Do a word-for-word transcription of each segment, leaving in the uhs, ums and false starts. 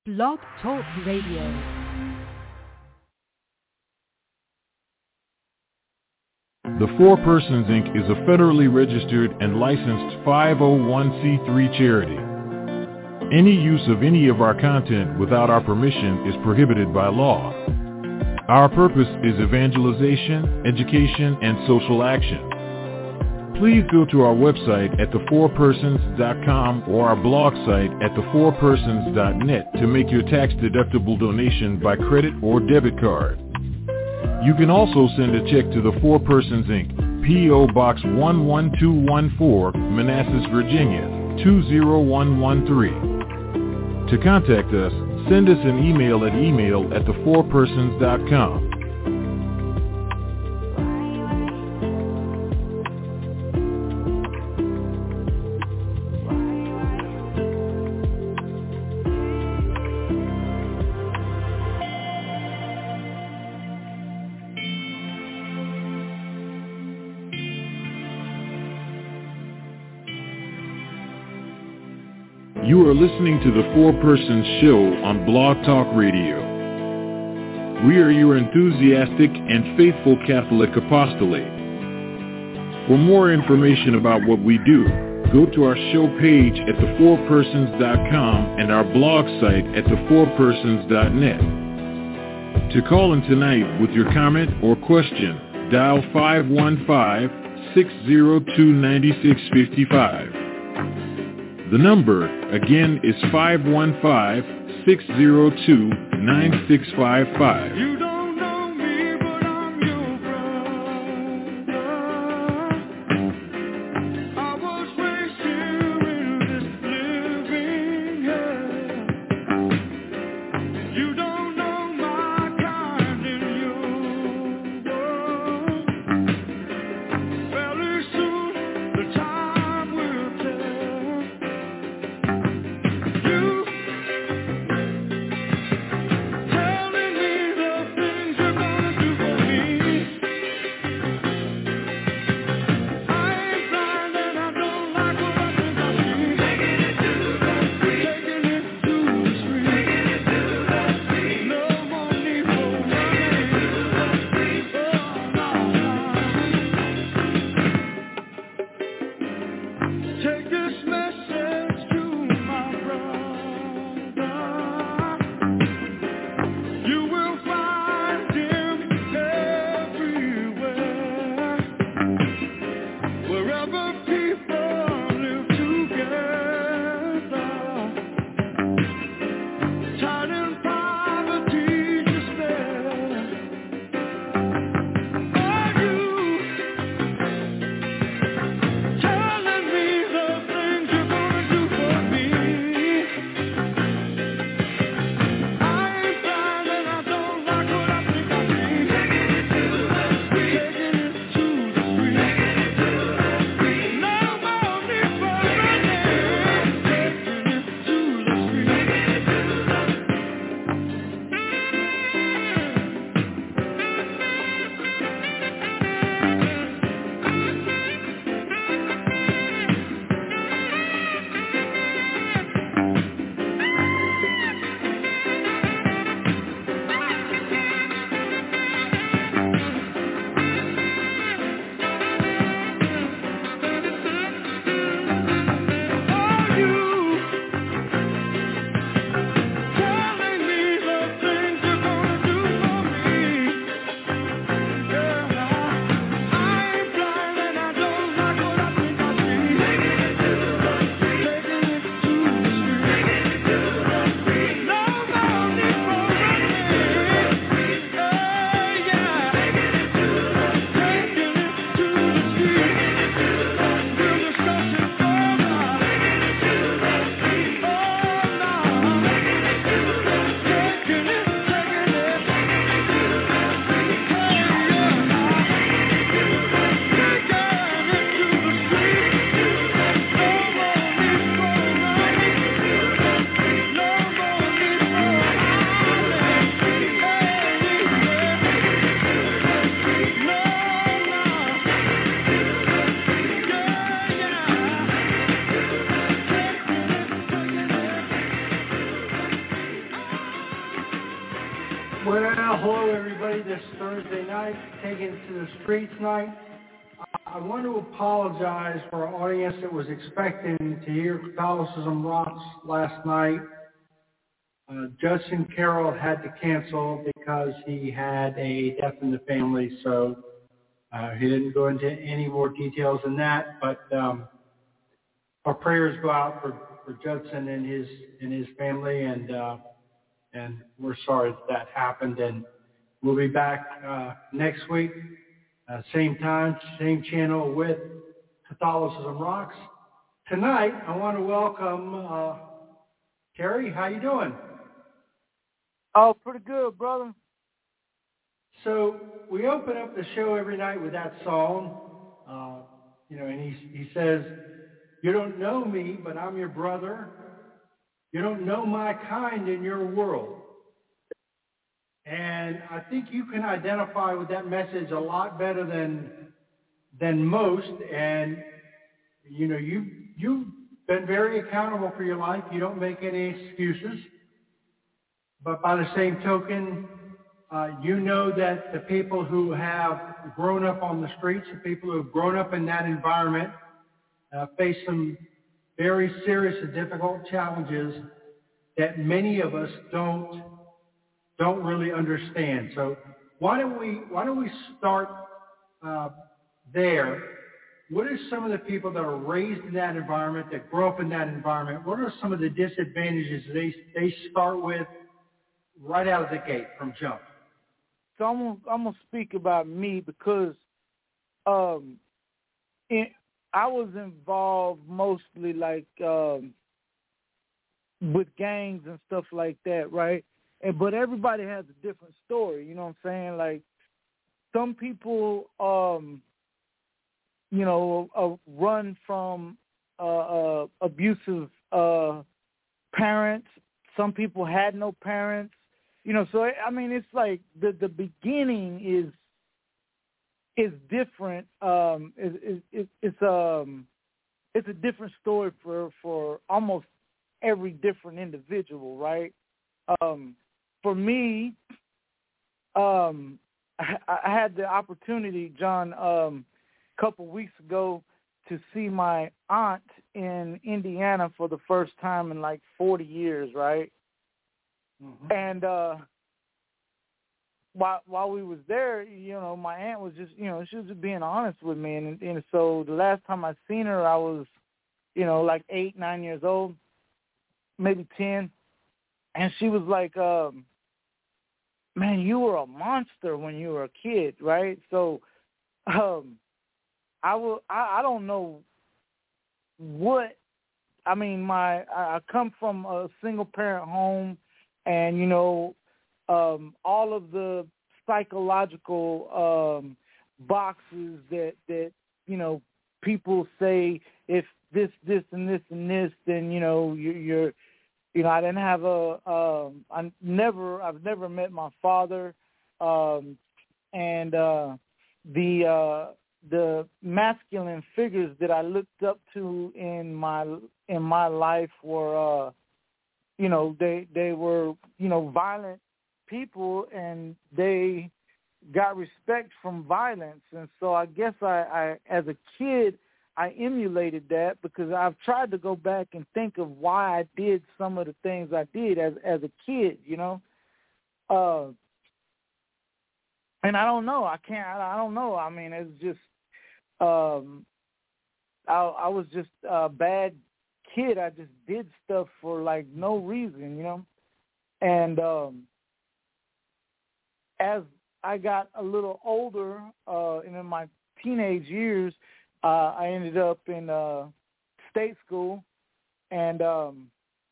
Blog Talk Radio. The Four Persons, Incorporated is a federally registered and licensed five oh one c three charity. Any use of any of our content without our permission is prohibited by law. Our purpose is evangelization, education, and social action. Please go to our website at the four persons dot com or our blog site at the four persons dot net to make your tax-deductible donation by credit or debit card. You can also send a check to the Four Persons, Incorporated, P O. Box one one two one four, Manassas, Virginia, two zero one one three. To contact us, send us an email at email at the four persons dot com. You are listening to the Four Persons Show on Blog Talk Radio. We are your enthusiastic and faithful Catholic apostolate. For more information about what we do, go to our show page at the four persons dot com and our blog site at the four persons dot net. To call in tonight with your comment or question, dial five one five, six zero two, nine six five five. The number, again, is five one five, six zero two, nine six five five. You don't know me, but I'm your brother. I was raised here in this living hell. You don't know my kind in your world. Fairly soon, the time will tell. You telling me the Well, hello everybody. This Thursday night, taking it to the streets night. I want to apologize for our audience that was expecting to hear Catholicism Rocks last night. Uh, Judson Carroll had to cancel because he had a death in the family, so uh, he didn't go into any more details than that. But um, our prayers go out for, for Judson and his and his family, and uh, and we're sorry that that happened. And we'll be back uh, next week, uh, same time, same channel with Catholicism Rocks. Tonight, I want to welcome uh, Terry. How you doing? Oh, pretty good, brother. So we open up the show every night with that song, uh, you know, and he he says, "You don't know me, but I'm your brother. You don't know my kind in your world." And I think you can identify with that message a lot better than than most. And you know, you you've been very accountable for your life. You don't make any excuses. But by the same token, uh, you know that the people who have grown up on the streets, the people who have grown up in that environment, uh, face some very serious and difficult challenges that many of us don't don't really understand. So why don't we why don't we start uh, there? What are some of the people that are raised in that environment, that grow up in that environment? What are some of the disadvantages they they start with right out of the gate from jump? So I'm gonna, I'm gonna speak about me because um, in, I was involved mostly like um, with gangs and stuff like that, right? And but everybody has a different story, you know what I'm saying? Like some people, um, you know, uh, run from uh, uh, abusive uh, parents. Some people had no parents. You know, so I mean, it's like the, the beginning is is different. Um, it, it, it's um, it's a different story for, for almost every different individual, right? Um, for me, um, I, I had the opportunity, John, um, a couple weeks ago to see my aunt in Indiana for the first time in like forty years, right? Mm-hmm. And uh, while while we was there, you know, my aunt was just, you know, she was just being honest with me. And, and so the last time I seen her, I was, you know, like eight, nine years old, maybe ten. And she was like, um, man, you were a monster when you were a kid, right? So um, I, will, I, I don't know what, I mean, my I come from a single-parent home, and, you know, um, all of the psychological um, boxes that, that, you know, people say if this, this, and this, and this, then, you know, you're, you're you know, I didn't have a, um, I never, I've never met my father, um, and uh, the uh, the masculine figures that I looked up to in my in my life were, uh, you know, they they were, you know, violent people, and they got respect from violence, and so I guess I, I as a kid, I emulated that because I've tried to go back and think of why I did some of the things I did as as a kid, you know. Uh, and I don't know. I can't. I don't know. I mean, it's just. Um, I, I was just a bad kid. I just did stuff for like no reason, you know. And um, as I got a little older, uh, and in my teenage years, Uh, I ended up in uh, state school, and um,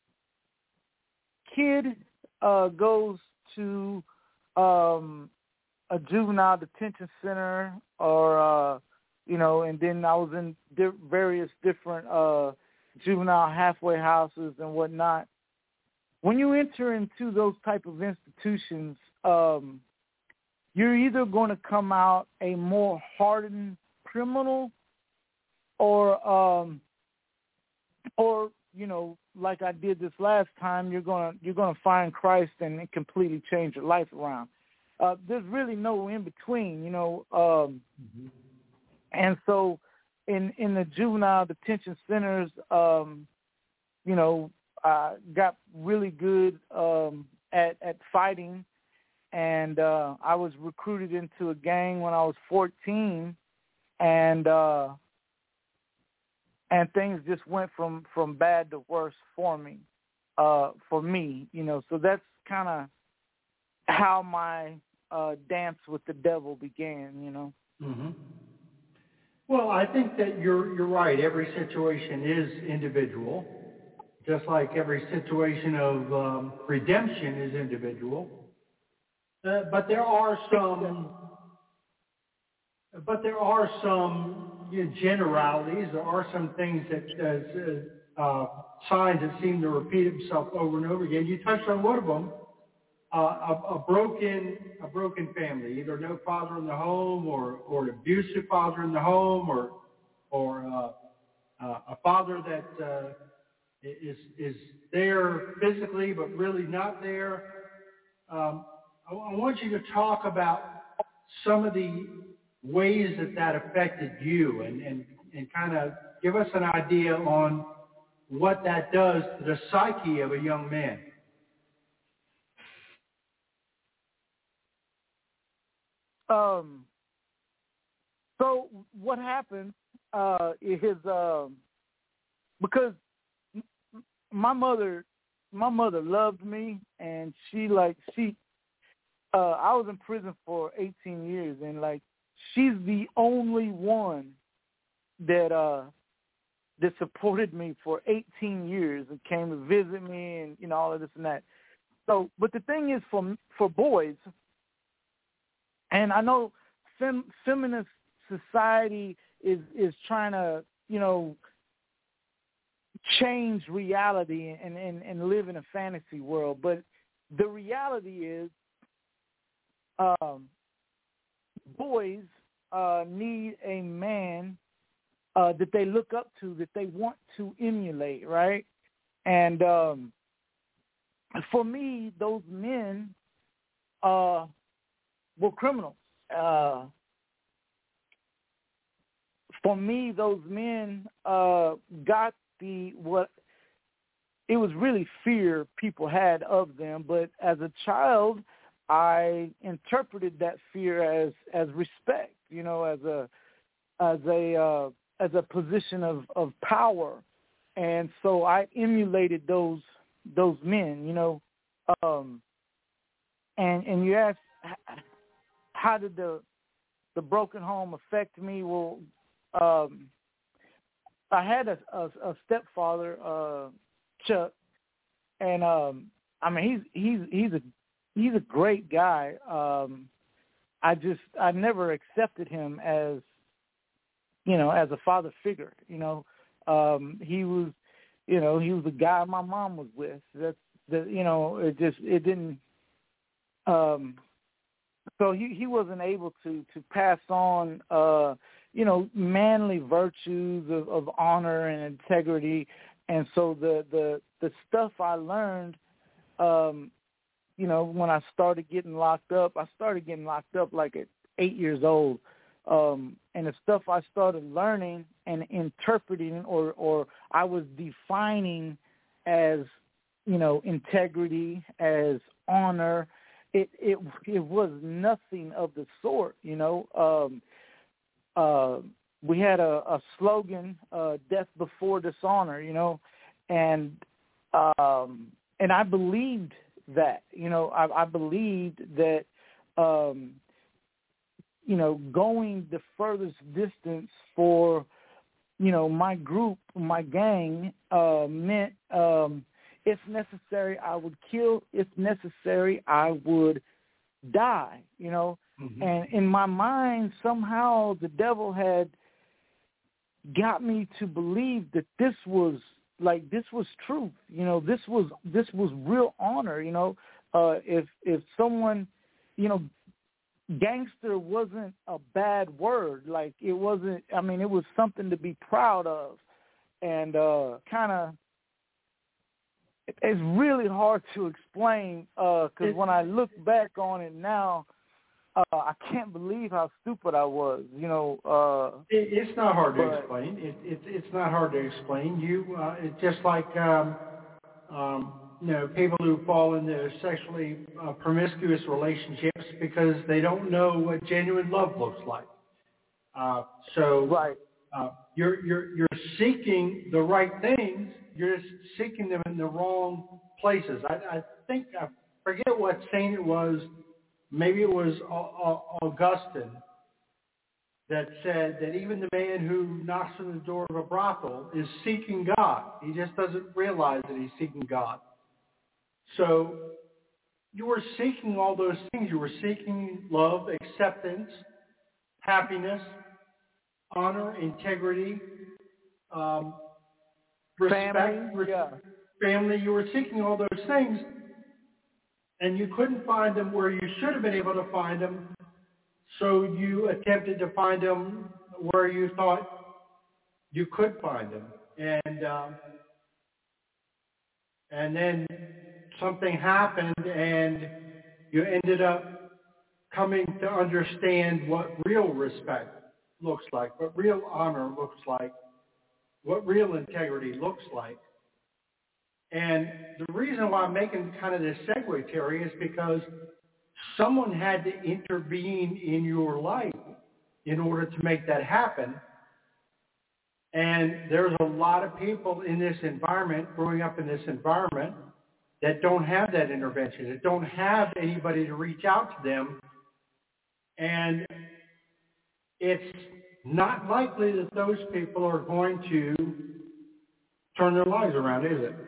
kid uh, goes to um, a juvenile detention center, or uh, you know, and then I was in di- various different uh, juvenile halfway houses and whatnot. When you enter into those type of institutions, um, you're either going to come out a more hardened criminal, or um, or you know, like I did this last time, you're gonna you're gonna find Christ and completely change your life around. Uh, there's really no in between, you know. Um, mm-hmm. And so, in in the juvenile detention centers, um, you know, I got really good um, at at fighting, and uh, I was recruited into a gang when I was fourteen, and uh, and things just went from, from bad to worse for me, uh, for me, you know. So that's kind of how my uh, dance with the devil began, you know. Mm-hmm. Well, I think that you're you're right. Every situation is individual, just like every situation of um, redemption is individual. Uh, but there are some, but there are some you know, generalities. There are some things that uh, uh, signs that seem to repeat themselves over and over again. You touched on one of them. Uh, a, a broken, a broken family, either no father in the home, or, or an abusive father in the home, or, or uh, uh, a father that uh, is is there physically but really not there. Um, I, I want you to talk about some of the ways that that affected you, and and, and kind of give us an idea on what that does to the psyche of a young man. Um, so what happened uh, is um, because my mother, my mother loved me, and she like she, uh, I was in prison for eighteen years, and like she's the only one that uh, that supported me for eighteen years and came to visit me, and you know all of this and that. So, but the thing is, for for boys. And I know fem, feminist society is, is trying to, you know, change reality and, and, and live in a fantasy world. But the reality is um, boys uh, need a man uh, that they look up to, that they want to emulate, right? And um, for me, those men uh, were criminals. Uh, for me, those men uh, got the what it was really fear people had of them. But as a child, I interpreted that fear as as respect. You know, as a as a uh, as a position of, of power, and so I emulated those those men. You know, um, and and you asked, how did the the broken home affect me? Well, um, I had a, a, a stepfather, uh, Chuck, and um, I mean he's he's he's a he's a great guy. Um, I just I never accepted him as you know as a father figure. You know, um, he was you know he was the guy my mom was with. That's the you know it just it didn't. Um, So he, he wasn't able to, to pass on, uh, you know, manly virtues of, of honor and integrity. And so the, the, the stuff I learned, um, you know, when I started getting locked up, I started getting locked up like at eight years old. Um, and the stuff I started learning and interpreting or, or I was defining as, you know, integrity, as honor, It, it it was nothing of the sort, you know. Um, uh, we had a, a slogan, uh, "Death before dishonor," you know, and um, and I believed that, you know, I, I believed that, um, you know, going the furthest distance for, you know, my group, my gang, uh, meant. Um, If necessary, I would kill. If necessary, I would die, you know. Mm-hmm. And in my mind, somehow the devil had got me to believe that this was, like, this was truth. You know, this was this was real honor, you know. Uh, if if someone, you know, gangster wasn't a bad word. Like, it wasn't, I mean, it was something to be proud of. And uh, kind of, it's really hard to explain because uh, when I look back on it now, uh, I can't believe how stupid I was. You know, uh, it, it's not hard to but, explain. It, it, it's not hard to explain. You, uh, it's just like um, um, you know, people who fall into sexually uh, promiscuous relationships because they don't know what genuine love looks like. Uh, so right. uh, you're you're you're seeking the right things. You're just seeking them in the wrong places. I, I think I forget what saint it was. Maybe it was Augustine that said that even the man who knocks on the door of a brothel is seeking God. He just doesn't realize that he's seeking God. So you were seeking all those things. You were seeking love, acceptance, happiness, honor, integrity, um, respect, family. res- Yeah. family. You were seeking all those things, and you couldn't find them where you should have been able to find them. So you attempted to find them where you thought you could find them, and um, and then something happened, and you ended up coming to understand what real respect looks like, what real honor looks like, what real integrity looks like. And the reason why I'm making kind of this segue, Terry, is because someone had to intervene in your life in order to make that happen. And there's a lot of people in this environment, growing up in this environment, that don't have that intervention, that don't have anybody to reach out to them. And it's not likely that those people are going to turn their lives around, is it?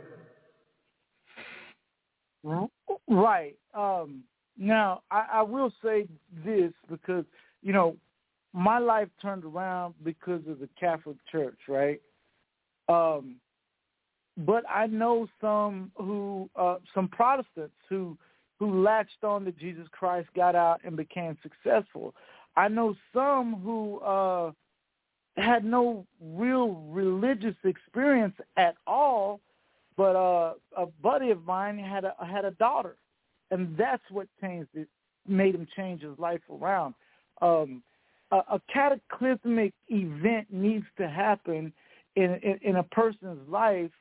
Right. Um, now, I, I will say this because, you know, my life turned around because of the Catholic Church, right? Um, but I know some who, uh, some Protestants who, who latched on to Jesus Christ, got out, and became successful. I know some who uh, had no real religious experience at all, but uh, a buddy of mine had a had a daughter, and that's what changed it, made him change his life around. Um, a, a cataclysmic event needs to happen in, in in a person's life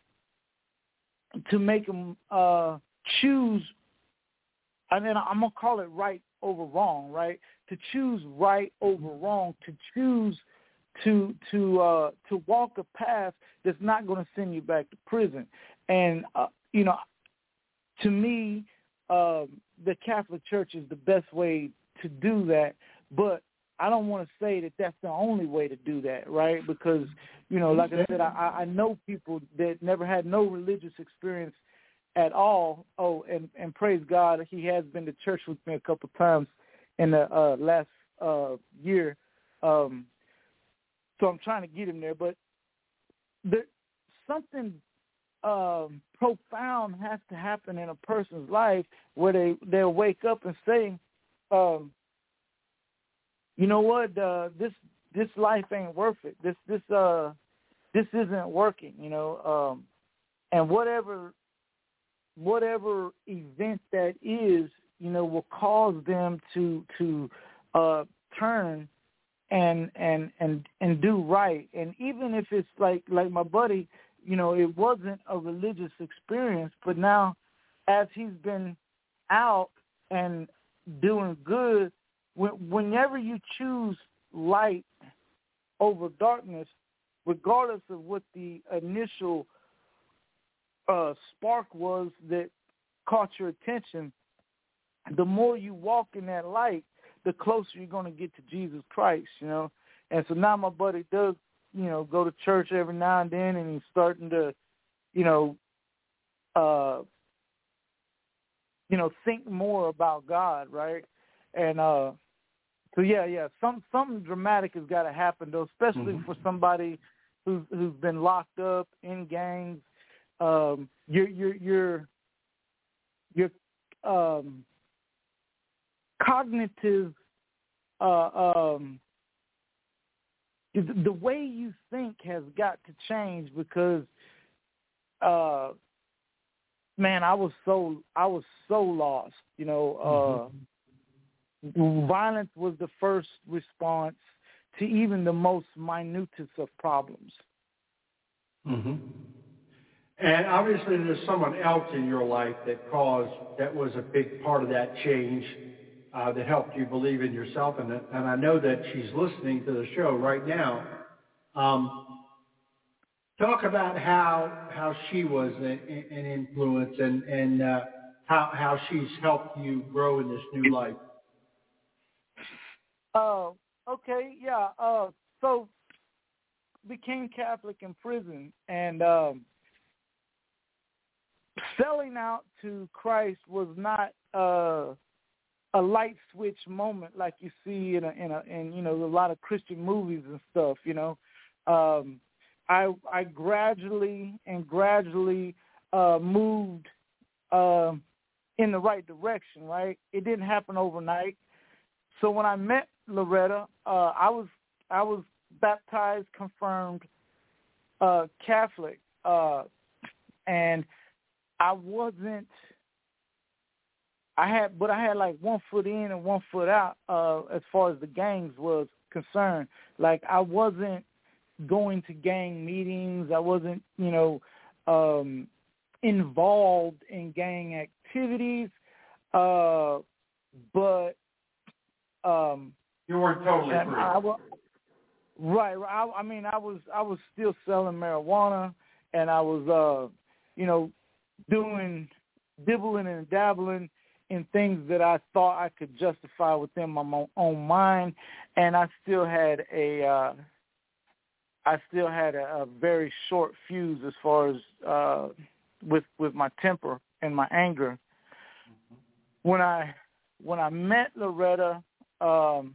to make them uh, choose. And then I'm gonna call it right over wrong, right? To choose right over wrong, to choose to to uh, to walk a path that's not going to send you back to prison. And uh, you know, to me, um, the Catholic Church is the best way to do that. But I don't want to say that that's the only way to do that, right? Because you know, like I said, I, I know people that never had no religious experience at all. Oh, and, and praise God, he has been to church with me a couple times in the uh, last uh, year. Um, so I'm trying to get him there. But there, something um, profound has to happen in a person's life where they, they'll wake up and say, um, you know what, uh, this this life ain't worth it. This this uh this isn't working, you know. Um, and whatever whatever event that is, you know, will cause them to to uh, turn and and and and do right. And even if it's like like my buddy, you know, it wasn't a religious experience, but now as he's been out and doing good, when, whenever you choose light over darkness, regardless of what the initial uh, spark was that caught your attention, the more you walk in that light, the closer you're going to get to Jesus Christ, you know. And so now my buddy does, you know, go to church every now and then, and he's starting to, you know, uh, you know, think more about God, right? And uh, so yeah, yeah, some something dramatic has got to happen, though, especially mm-hmm. for somebody who's who's been locked up in gangs. Um, your your your your um, cognitive uh, um, the way you think has got to change because uh, man, I was so I was so lost. You know, uh, mm-hmm. violence was the first response to even the most minutest of problems. Mm-hmm. And obviously, there's someone else in your life that caused that was a big part of that change, uh, that helped you believe in yourself. And and I know that she's listening to the show right now. Um, talk about how how she was an, an influence and and uh, how how she's helped you grow in this new life. Uh, okay, yeah. Uh, so became Catholic in prison, and um, selling out to Christ was not uh, a light switch moment like you see in a, in a in you know a lot of Christian movies and stuff. You know, um, I I gradually and gradually uh, moved uh, in the right direction. Right, it didn't happen overnight. So when I met Loretta, uh, I was I was baptized, confirmed uh, Catholic, uh, and I wasn't. I had, but I had like one foot in and one foot out uh, as far as the gangs was concerned. Like I wasn't going to gang meetings. I wasn't, you know, um, involved in gang activities. Uh, but um, you weren't totally free. I, I, right. I, I mean, I was I was still selling marijuana, and I was, uh, you know, doing dibbling and dabbling in things that I thought I could justify within my own mind, and I still had a, uh, I still had a, a very short fuse as far as uh, with with my temper and my anger. Mm-hmm. When I when I met Loretta, um,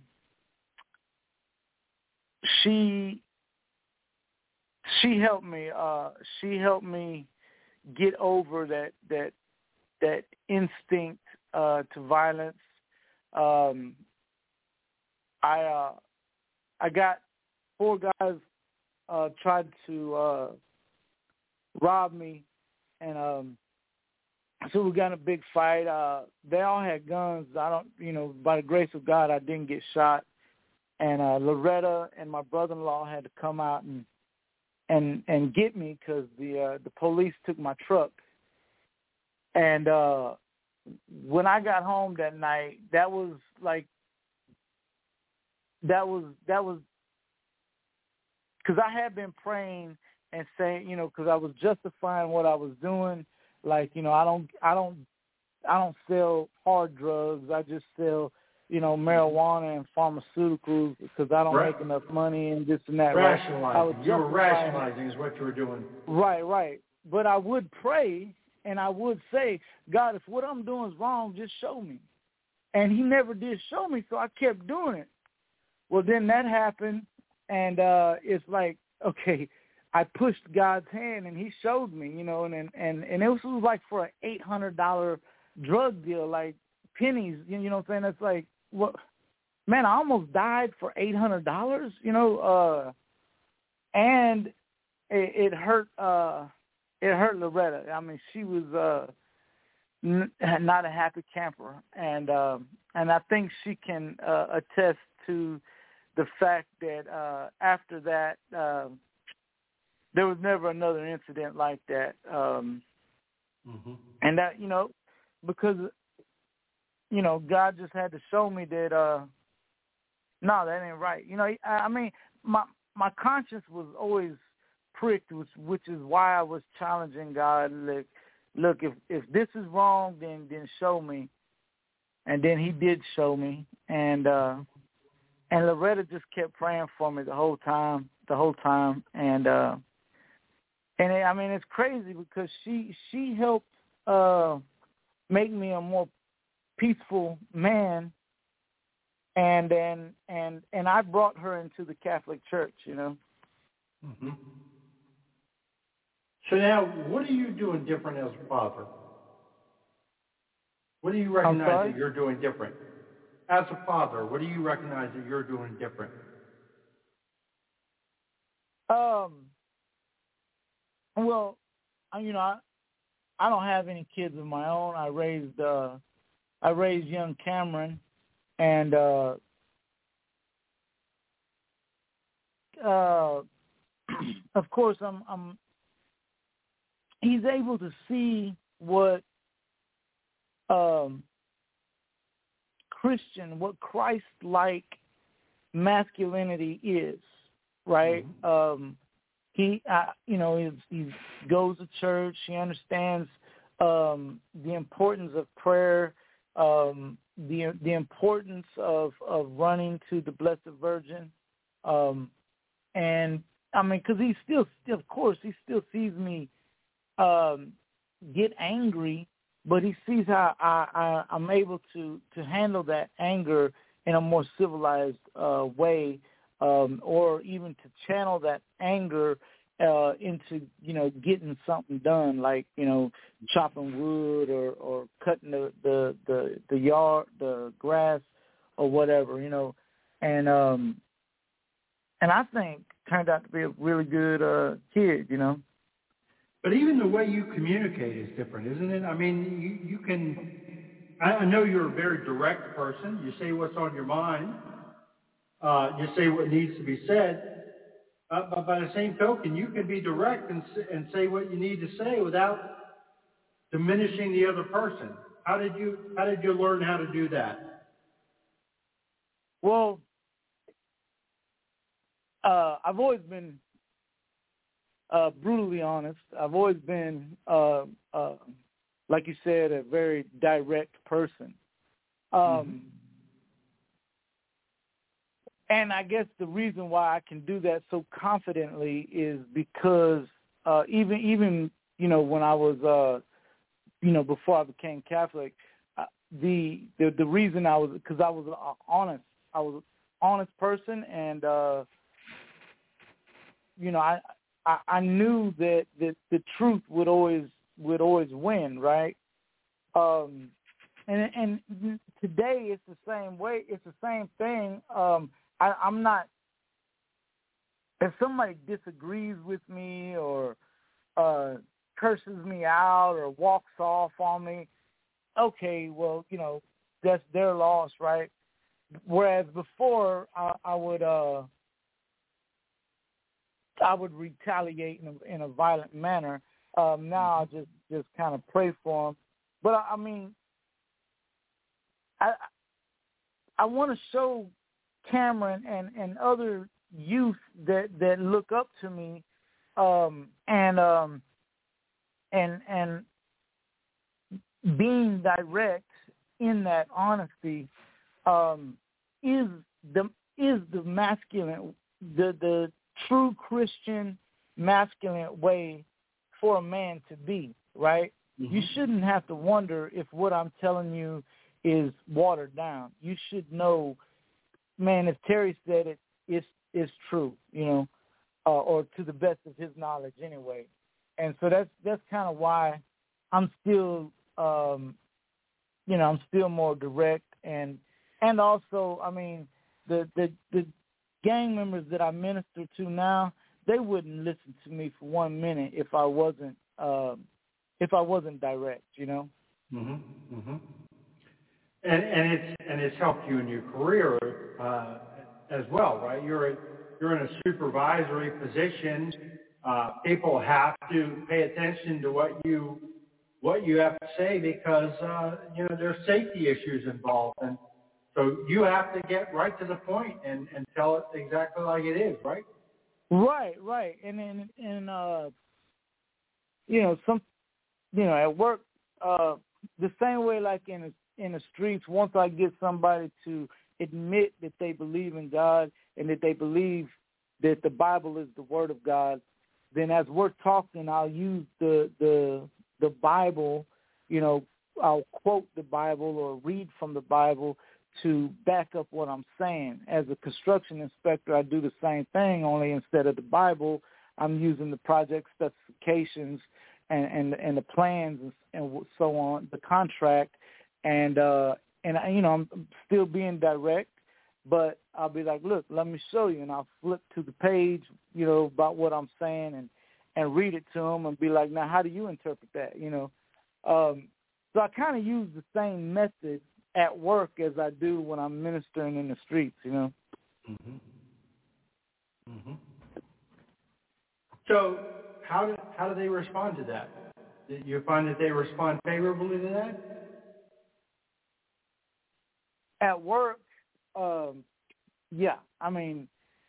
she she helped me. Uh, she helped me get over that that that instinct uh, to violence. Um, I uh, I got four guys uh, tried to uh, rob me, and um, so we got in a big fight. Uh, they all had guns. I don't, you know, by the grace of God, I didn't get shot. And uh, Loretta and my brother-in-law had to come out and and and get me because the uh, the police took my truck. And uh, when I got home that night, that was like, that was, that was, because I had been praying and saying, you know, because I was justifying what I was doing. Like, you know, I don't, I don't, I don't sell hard drugs. I just sell, you know, marijuana and pharmaceuticals because I don't right. make enough money and this and that. Rationalizing. Right? I was you were rationalizing is what you were doing. Right, right. But I would pray. And I would say, God, if what I'm doing is wrong, just show me. And he never did show me, so I kept doing it. Well, then that happened, and uh, it's like, okay, I pushed God's hand, and he showed me, you know, and and, and it was like for an eight hundred dollars drug deal, like pennies, you know what I'm saying? It's like, what, man, I almost died for eight hundred dollars, you know, uh, and it, it hurt uh It hurt Loretta. I mean, she was uh, n- not a happy camper, and uh, and I think she can uh, attest to the fact that uh, after that, uh, there was never another incident like that. Um, mm-hmm. And that, you know, because you know, God just had to show me that uh, no, that ain't right. You know, I, I mean, my my conscience was always pricked, which, which is why I was challenging God. Look, look, if if this is wrong, then then show me. And then he did show me, and uh, and Loretta just kept praying for me the whole time, the whole time, and uh, and it, I mean it's crazy because she she helped uh, make me a more peaceful man, and and and and I brought her into the Catholic Church, you know. Mm-hmm. So now, what are you doing different as a father? What do you recognize that you're doing different? As a father, what do you recognize that you're doing different? Um. Well, you know, I, I don't have any kids of my own. I raised uh, I raised young Cameron, and uh, uh, of course, I'm, I'm. He's able to see what um, Christian, what Christ-like masculinity is, right? Mm-hmm. Um, he, uh, you know, he, he goes to church. He understands um, the importance of prayer, um, the the importance of, of running to the Blessed Virgin, um, and I mean, because he still, still, of course, he still sees me um, get angry, but he sees how I, I, I'm able to, to handle that anger in a more civilized uh, way, um, or even to channel that anger uh, into, you know, getting something done, like, you know, chopping wood or, or cutting the, the, the, the yard, the grass, or whatever, you know. And um, and I think turned out to be a really good uh, kid, you know. But even the way you communicate is different, isn't it? I mean, you, you can, I know you're a very direct person. You say what's on your mind. Uh, you say what needs to be said. Uh, but by the same token, you can be direct and, and say what you need to say without diminishing the other person. How did you, how did you learn how to do that? Well, uh, I've always been Uh, brutally honest. I've always been, uh, uh, like you said, a very direct person. Um, mm-hmm. And I guess the reason why I can do that so confidently is because uh, even, even you know, when I was, uh, you know, before I became Catholic, uh, the, the the reason I was, because I was uh, honest. I was an honest person, and, uh, you know, I, I, I knew that, that the truth would always would always win, right? Um, and and today it's the same way. It's the same thing. Um, I, I'm not. If somebody disagrees with me or uh, curses me out or walks off on me, okay, well, you know, that's their loss, right? Whereas before, I, I would. Uh, I would retaliate in a, in a violent manner. Um, now I just, just kind of pray for them. But I, I mean, I I want to show Cameron and, and other youth that, that look up to me, um, and um, and and being direct in that honesty um, is the is the masculine the the true Christian masculine way for a man to be, right? Mm-hmm. You shouldn't have to wonder if what I'm telling you is watered down. You should know, man, if Terry said it, it's, it's true, you know, uh, or to the best of his knowledge anyway. And so that's that's kind of why I'm still, um, you know, I'm still more direct. And and also, I mean, the the, the gang members that I minister to now, they wouldn't listen to me for one minute if I wasn't uh, if I wasn't direct, you know. Mm-hmm. Mm-hmm. And and it's and it's helped you in your career uh, as well, right? You're a, you're in a supervisory position. Uh, people have to pay attention to what you what you have to say because uh, you know there's safety issues involved, and so you have to get right to the point and, and tell it exactly like it is, right? Right, right. And and and uh, you know, some you know, at work, uh, the same way like in the, in the streets, once I get somebody to admit that they believe in God and that they believe that the Bible is the Word of God, then as we're talking, I'll use the the the Bible, you know, I'll quote the Bible or read from the Bible to back up what I'm saying. As a construction inspector, I do the same thing, only instead of the Bible, I'm using the project specifications and, and, and the plans and, and so on, the contract, and, uh, and you know, I'm still being direct, but I'll be like, look, let me show you, and I'll flip to the page, you know, about what I'm saying and, and read it to them and be like, now, how do you interpret that, you know? Um, so I kind of use the same method at work as I do when I'm ministering in the streets, you know. Mm-hmm. Mm-hmm. So how do, how do they respond to that? Do you find that they respond favorably to that? At work, um, yeah. I mean,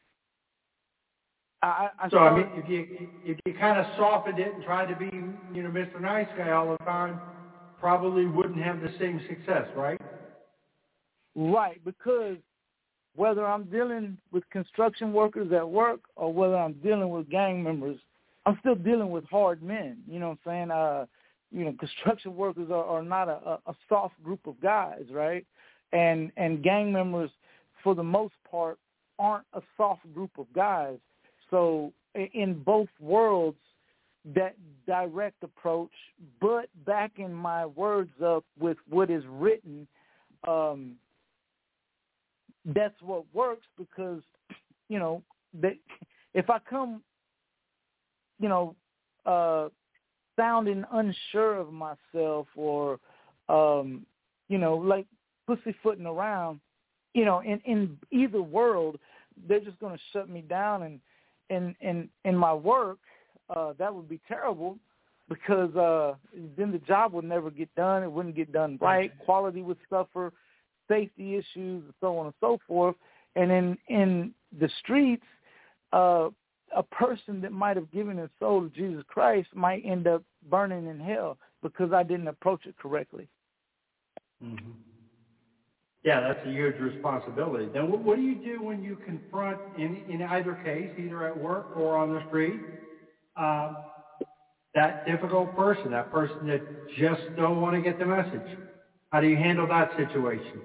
I, I so I started, mean, if you if you kind of softened it and tried to be, you know, Mister Nice Guy all the time, probably wouldn't have the same success, right? right, because whether I'm dealing with construction workers at work or whether I'm dealing with gang members, I'm still dealing with hard men. You know what I'm saying? Uh, you know, construction workers are, are not a, a soft group of guys, right? And and gang members, for the most part, aren't a soft group of guys. So in both worlds, that direct approach, but backing my words up with what is written, um, that's what works because, you know, that if I come, you know, uh, sounding unsure of myself or, um, you know, like pussyfooting around, you know, in, in either world, they're just going to shut me down. And in, in, in my work, uh, that would be terrible because uh, then the job would never get done. It wouldn't get done right. Quality would suffer, safety issues, and so on and so forth. And in, in the streets, uh, a person that might have given his soul to Jesus Christ might end up burning in hell because I didn't approach it correctly. Mm-hmm. Yeah, that's a huge responsibility. Then what, what do you do when you confront, in, in either case, either at work or on the street, uh, that difficult person, that person that just don't want to get the message? How do you handle that situation?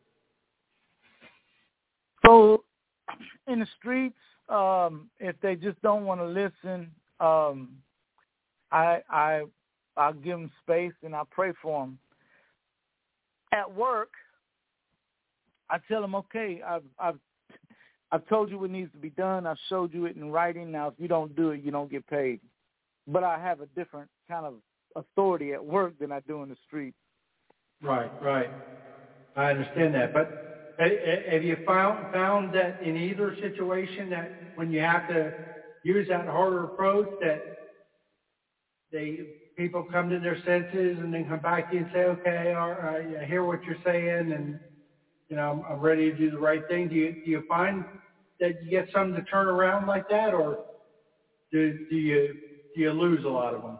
So in the streets, um, if they just don't want to listen, um, I, I, I'll give them space and I pray for them. At work, I tell them, okay, I've, I've, I've told you what needs to be done. I've showed you it in writing. Now, if you don't do it, you don't get paid. But I have a different kind of authority at work than I do in the street. Right, right. I understand that. But have you found found that in either situation that when you have to use that harder approach, that they people come to their senses and then come back to you and say, okay, all right, I hear what you're saying, and you know, I'm, I'm ready to do the right thing. Do you do you find that you get some to turn around like that, or do do you do you lose a lot of them?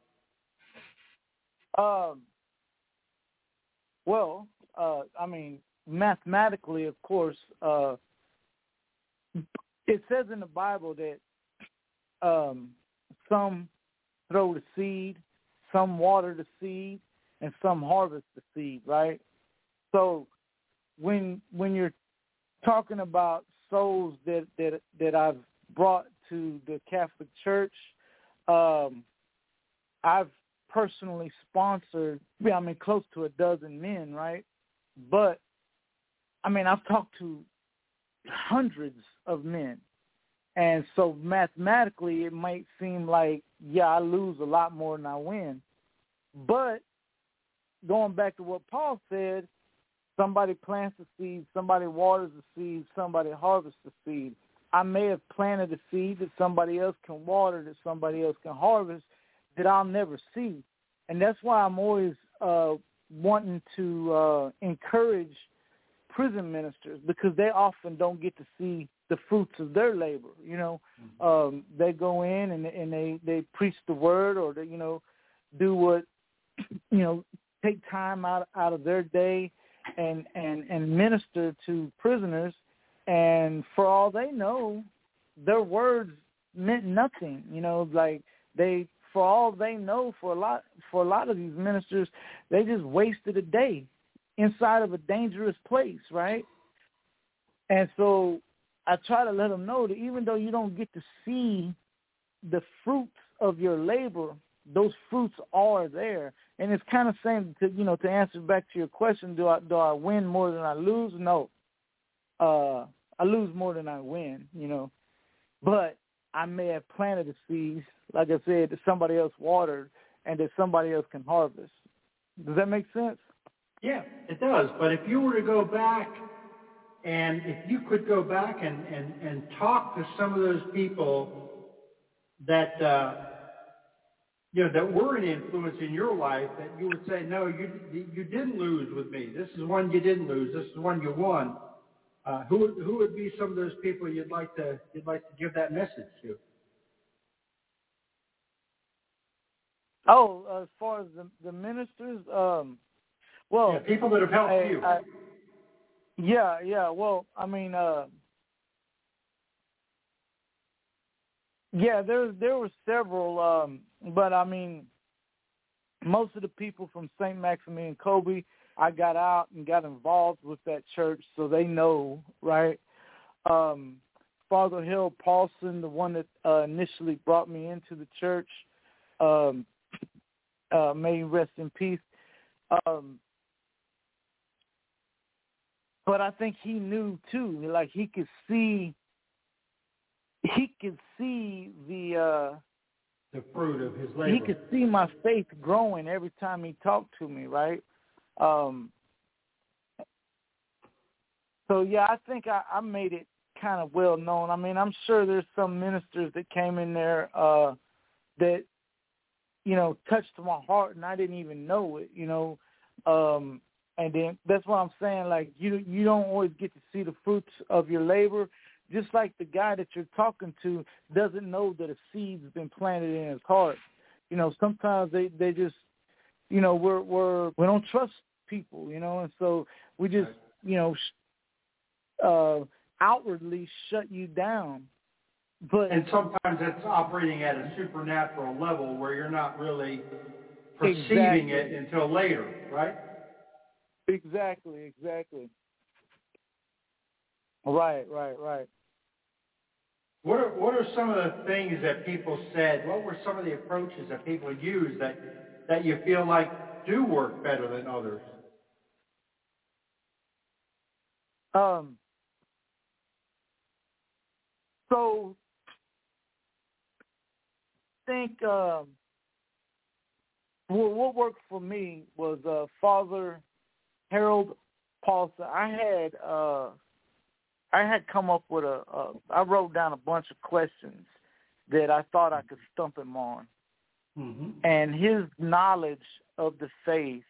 Um. Well, uh, I mean, mathematically, of course, uh, it says in the Bible that um, some throw the seed, some water the seed, and some harvest the seed, right? So when when you're talking about souls that that, that I've brought to the Catholic Church, um, I've personally sponsored, I mean, close to a dozen men, right? But, I mean, I've talked to hundreds of men. And so mathematically, it might seem like, yeah, I lose a lot more than I win. But going back to what Paul said, somebody plants the seed, somebody waters the seed, somebody harvests the seed. I may have planted a seed that somebody else can water, that somebody else can harvest, that I'll never see. And that's why I'm always uh, wanting to uh, encourage prison ministers, because they often don't get to see the fruits of their labor. You know, mm-hmm. um, they go in and, and they, they preach the word, or they, you know, do what, you know, take time out, out of their day and, and, and minister to prisoners. And for all they know, their words meant nothing. You know, like they, for all they know, for a lot, for a lot of these ministers, they just wasted a day inside of a dangerous place, right? And so I try to let them know that even though you don't get to see the fruits of your labor, those fruits are there. And it's kind of saying, to, you know, to answer back to your question, do I do I win more than I lose? No. Uh, I lose more than I win, you know. But I may have planted the seeds, like I said, that somebody else watered and that somebody else can harvest. Does that make sense? Yeah, it does. But if you were to go back, and if you could go back and, and, and talk to some of those people that, uh, you know, that were an influence in your life, that you would say, no, you you didn't lose with me. This is one you didn't lose. This is one you won. Uh, who would who would be some of those people you'd like to you'd like to give that message to? Oh, as far as the the ministers, um, well, yeah, people that have helped I, you. I, yeah, yeah. Well, I mean, uh, yeah, there there were several, um, but I mean, most of the people from Saint Maximilian Kolbe, I got out and got involved with that church, so they know, right? Um, Father Harold Paulson, the one that uh, initially brought me into the church, um, uh, may he rest in peace. Um, but I think he knew too, like he could see, he could see the uh, the fruit of his labor. He could see my faith growing every time he talked to me, right? Um, so yeah, I think I, I made it kind of well known. I mean, I'm sure there's some ministers that came in there uh, that, you know, touched my heart and I didn't even know it, you know. Um, and then that's what I'm saying, like, you you don't always get to see the fruits of your labor, just like the guy that you're talking to doesn't know that a seed's been planted in his heart. You know, sometimes they, they just, you know, we're, we're, we don't trust people, you know, and so we just, Right. you know, uh, outwardly shut you down. But And sometimes it's operating at a supernatural level where you're not really perceiving exactly. it until later, right? Exactly, exactly. Right, right, right. What are what are some of the things that people said? What were some of the approaches that people use that that you feel like do work better than others? Um. So, I think um, well, what worked for me was uh, Father Harold Paulson. I had uh, I had come up with a, a. I wrote down a bunch of questions that I thought I could stump him on, Mm-hmm. and his knowledge of the faith,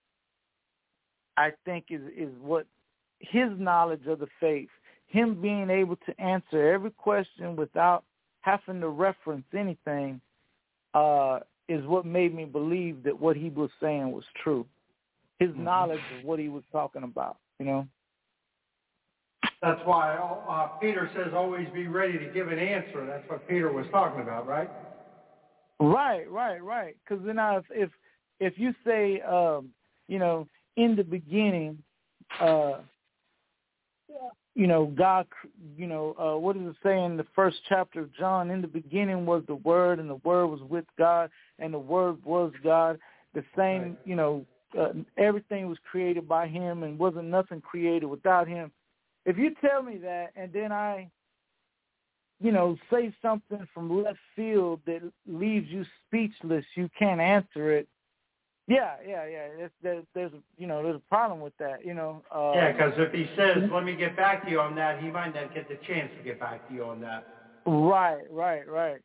I think, is is what his knowledge of the faith, him being able to answer every question without having to reference anything, uh, is what made me believe that what he was saying was true. His Mm-hmm. knowledge of what he was talking about, you know. That's why uh, Peter says always be ready to give an answer. That's what Peter was talking about, right? Right, right, right. Because then I, if, if if you say, um, you know, in the beginning, uh, you know, God, you know, uh, what does it say in the first chapter of John? In the beginning was the Word, and the Word was with God, and the Word was God. The same, Right. you know, uh, everything was created by Him, and wasn't nothing created without Him. If you tell me that, and then I, you know, say something from left field that leaves you speechless, you can't answer it. Yeah, yeah, yeah. There's, there's, there's you know, there's a problem with that, you know. Uh, Yeah, because if he says, let me get back to you on that, he might not get the chance to get back to you on that. Right, right, right.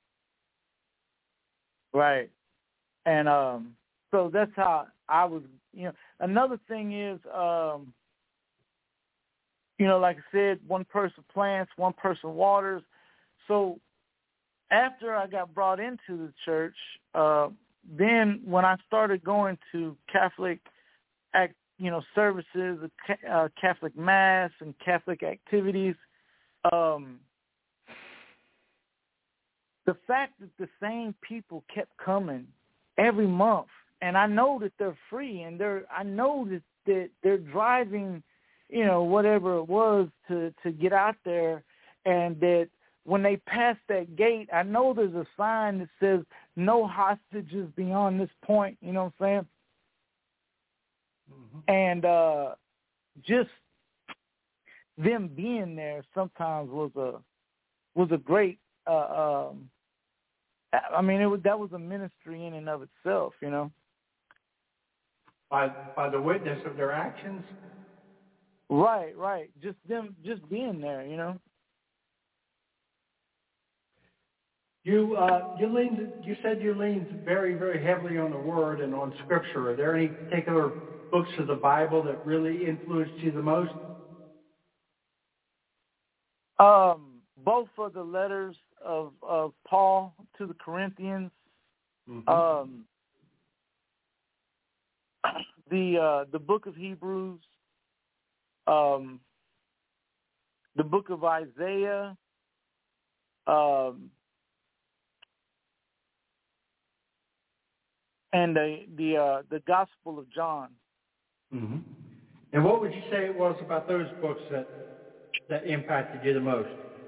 Right. And um, so that's how I was, you know. Another thing is, um, you know, like I said, one person plants, one person waters. So after I got brought into the church, uh, then when I started going to Catholic, act, you know, services, uh, Catholic Mass and Catholic activities, um, the fact that the same people kept coming every month, and I know that they're free, and they're I know that, that they're driving, you know, whatever it was to, to get out there, and that when they pass that gate, I know there's a sign that says no hostages beyond this point, you know what I'm saying? Mm-hmm. And uh, just them being there sometimes was a was a great. Uh, um, I mean, it was that was a ministry in and of itself, you know. by by the witness of their actions. Right, right. Just them, just being there, you know. You uh, you leaned. You said you leaned very very heavily on the Word and on Scripture. Are there any particular books of the Bible that really influenced you the most? Um, both of the letters of of Paul to the Corinthians. Mm-hmm. Um, the uh, the book of Hebrews. Um, the book of Isaiah. Um, and the the uh, the Gospel of John. Mm-hmm. And what would you say it was about those books that that impacted you the most?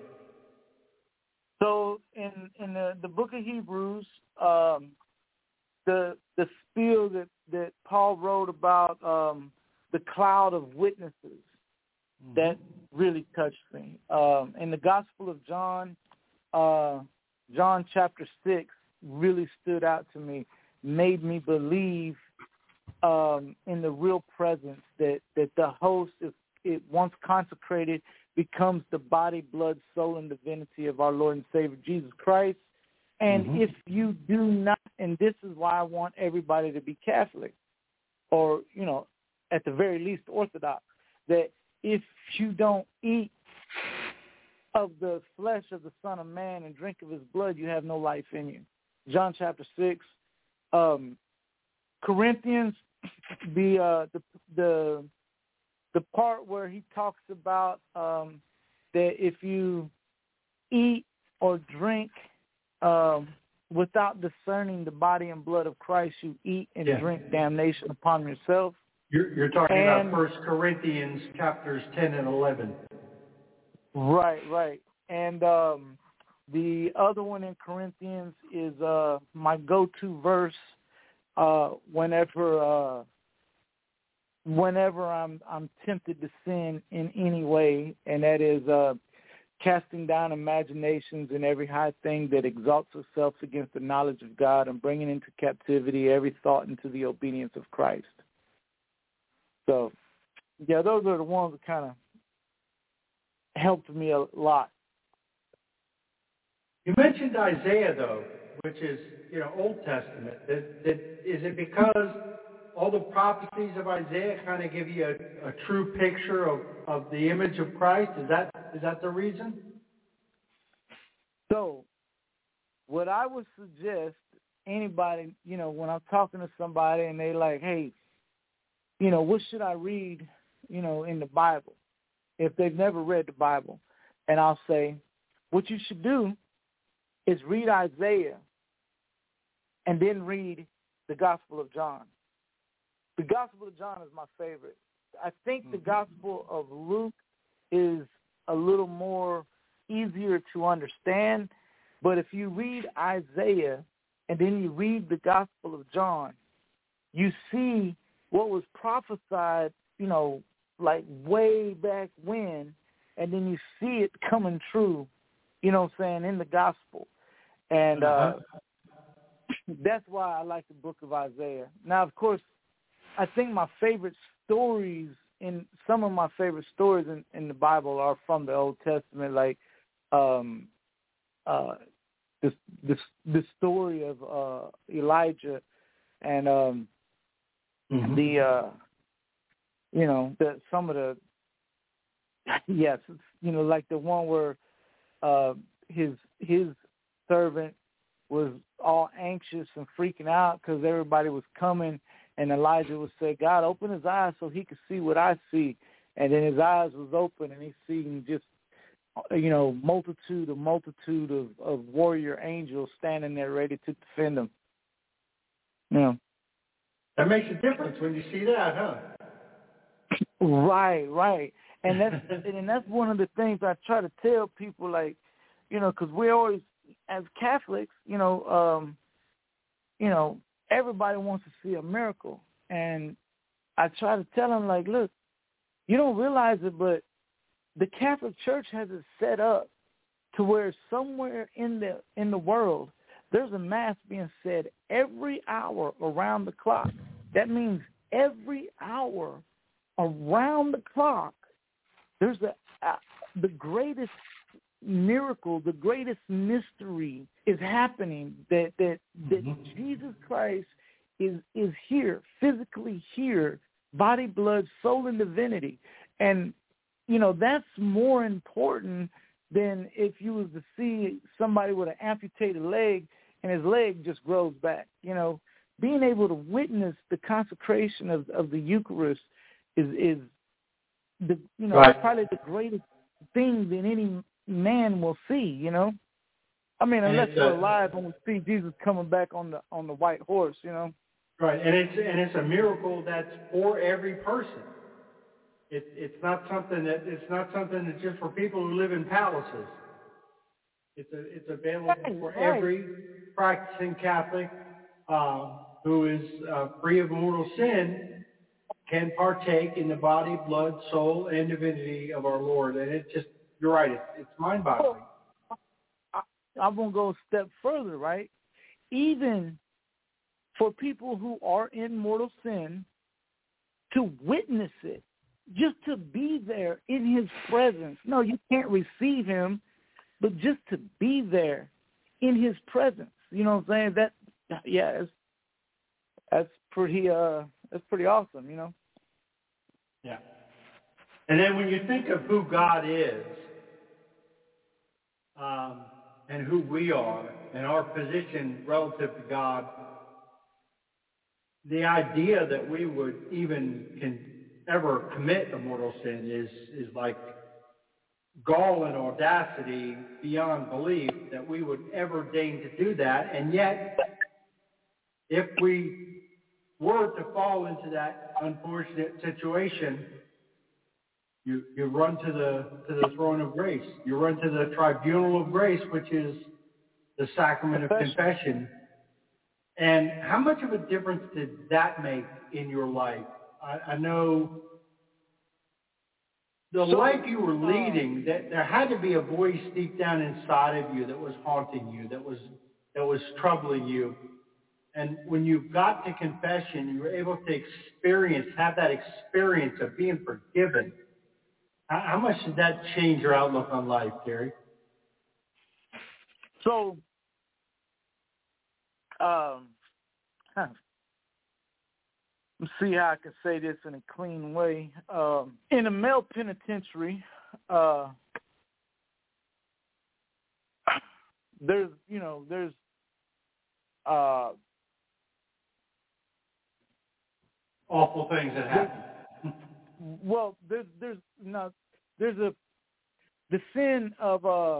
So in in the, the book of Hebrews, um, the the spiel that, that Paul wrote about um, the cloud of witnesses, mm-hmm. that really touched me. Um, in the Gospel of John, uh, John chapter six really stood out to me. Made me believe um, in the real presence that, that the host, if it once consecrated, becomes the body, blood, soul, and divinity of our Lord and Savior Jesus Christ. And mm-hmm. if you do not, and this is why I want everybody to be Catholic, or, you know, at the very least Orthodox, that if you don't eat of the flesh of the Son of Man and drink of his blood, you have no life in you. John chapter six. Um, Corinthians, the, uh, the the the part where he talks about um, that if you eat or drink um, without discerning the body and blood of Christ, you eat and yeah. drink damnation upon yourself. You're, you're talking and, about First Corinthians chapters ten and eleven. Right, right. And um, the other one in Corinthians is uh, my go-to verse uh, whenever uh, whenever I'm I'm tempted to sin in any way, and that is uh, casting down imaginations and every high thing that exalts itself against the knowledge of God, and bringing into captivity every thought into the obedience of Christ. So, yeah, those are the ones that kind of helped me a lot. You mentioned Isaiah, though, which is, you know, Old Testament. That, that, is it because all the prophecies of Isaiah kind of give you a, a true picture of, of the image of Christ? Is that is that the reason? So, what I would suggest anybody, you know, when I'm talking to somebody and they like, hey, you know, what should I read, you know, in the Bible, if they've never read the Bible? And I'll say, what you should do is read Isaiah and then read the Gospel of John. The Gospel of John is my favorite. I think mm-hmm. the Gospel of Luke is a little more easier to understand, but if you read Isaiah and then you read the Gospel of John, you see what was prophesied, you know, like way back when, and then you see it coming true, you know what I'm saying, in the Gospel. And uh, that's why I like the book of Isaiah. Now, of course, I think my favorite stories, in some of my favorite stories in, in the Bible are from the Old Testament, like um, uh, the, the the story of uh, Elijah and um, mm-hmm. the uh, you know the some of the yes you know like the one where uh, his his servant was all anxious and freaking out because everybody was coming, and Elijah would say, God, open his eyes so he could see what I see. And then his eyes was open, and he seen just, you know, multitude, a multitude of, of warrior angels standing there ready to defend him. Yeah. That makes a difference when you see that, huh? Right, right. And that's, and that's one of the things I try to tell people, like, you know, because we always, as Catholics, you know, um, you know, everybody wants to see a miracle. And I try to tell them, like, look, you don't realize it, but the Catholic Church has it set up to where somewhere in the in the world there's a mass being said every hour around the clock. That means every hour, around the clock, there's a, uh, the greatest miracle, the greatest mystery is happening, that that, that mm-hmm. Jesus Christ is is here, physically here, body, blood, soul, and divinity. And, you know, that's more important than if you was to see somebody with an amputated leg and his leg just grows back. You know, being able to witness the consecration of, of the Eucharist is, is the, you know, right. probably the greatest thing that any man will see, you know. I mean, unless we're uh, alive and we see Jesus coming back on the on the white horse, you know. Right, and it's and it's a miracle that's for every person. It, it's not something that it's not something that's just for people who live in palaces. It's a, it's available right, for right. every practicing Catholic uh, who is uh, free of mortal sin can partake in the body, blood, soul, and divinity of our Lord. And it just, you're right, it's, it's mind-boggling. I, I'm going to go a step further, right? Even for people who are in mortal sin, to witness it, just to be there in his presence. No, you can't receive him, but just to be there in his presence. You know what I'm saying? That, yeah, it's, that's pretty, uh, that's pretty awesome, you know? Yeah. And then when you think of who God is, um, and who we are, and our position relative to God, the idea that we would even can ever commit a mortal sin is is like gall and audacity beyond belief that we would ever deign to do that. And yet, if we were to fall into that unfortunate situation, you, you run to the to the throne of grace. You run to the tribunal of grace, which is the sacrament of confession. And how much of a difference did that make in your life? I, I know the so, life you were leading, uh, that there had to be a voice deep down inside of you that was haunting you, that was that was troubling you. And when you got to confession, you were able to experience, have that experience of being forgiven. How, how much did that change your outlook on life, Gary? So, um, huh. Let's see how I can say this in a clean way. Um, in a male penitentiary, uh, there's, you know, there's, uh, awful things that happen. Well, there's, there's, no, there's a, the sin of uh,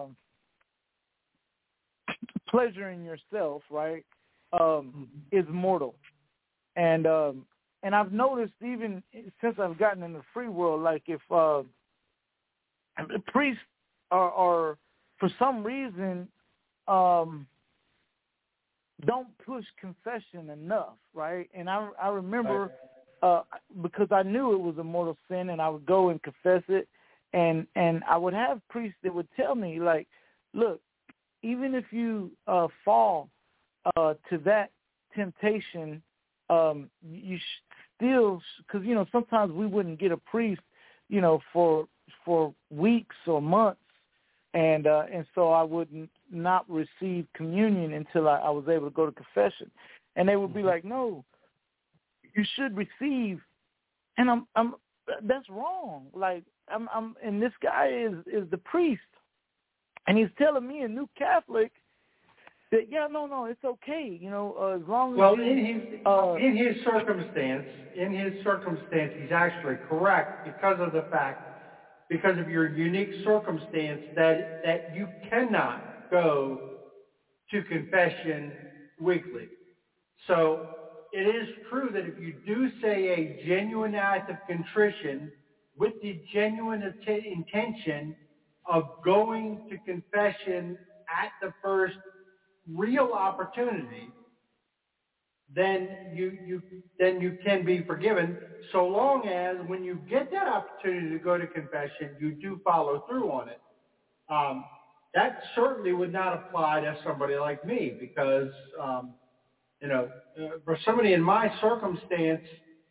pleasuring yourself, right, um, is mortal. And, um, And I've noticed even since I've gotten in the free world, like if uh, priests are, are, for some reason, um, don't push confession enough, right? And I, I remember uh, because I knew it was a mortal sin, and I would go and confess it, and and I would have priests that would tell me, like, look, even if you uh, fall uh, to that temptation, um, you sh- still, because, you know, sometimes we wouldn't get a priest, you know, for for weeks or months, and uh, and so I would n- not receive communion until I, I was able to go to confession, and they would be like, no, you should receive, and I'm I'm that's wrong. Like I'm I'm and this guy is is the priest, and he's telling me, a new Catholic, that, yeah, no, no, it's okay, you know, uh, as long as well, you, in his uh, in his circumstance, in his circumstance, he's actually correct because of the fact, because of your unique circumstance, that that you cannot go to confession weekly. So it is true that if you do say a genuine act of contrition with the genuine att- intention of going to confession at the first real opportunity, then you you then you can be forgiven, so long as when you get that opportunity to go to confession, you do follow through on it. Um, that certainly would not apply to somebody like me, because um, you know, uh, for somebody in my circumstance,